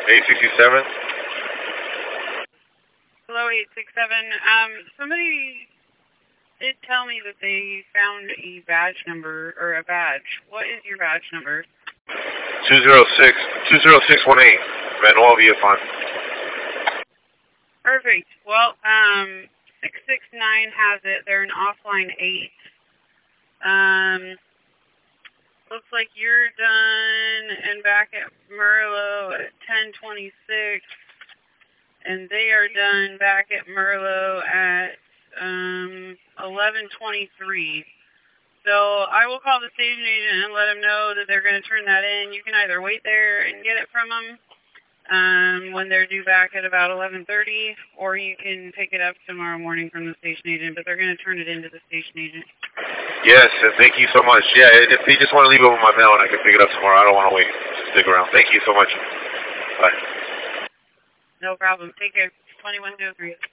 867. Hello, 867. Somebody did tell me that they found a badge number, or a badge. What is your badge number? 20618. Manuel Villafon. Perfect. Well, 669 has it. They're an offline 8. Looks like you're done and back at Merlot at 10:26, and they are done back at Merlot at 11:23. So I will call the station agent and let them know that they're going to turn that in. You can either wait there and get it from them when they're due back at about 11:30, or you can pick it up tomorrow morning from the station agent, but they're going to turn it into the station agent. Yes, and thank you so much. Yeah, if they just want to leave it with my mail and I can pick it up tomorrow, I don't want to wait. Stick around. Thank you so much. Bye. No problem. Take care. 2103.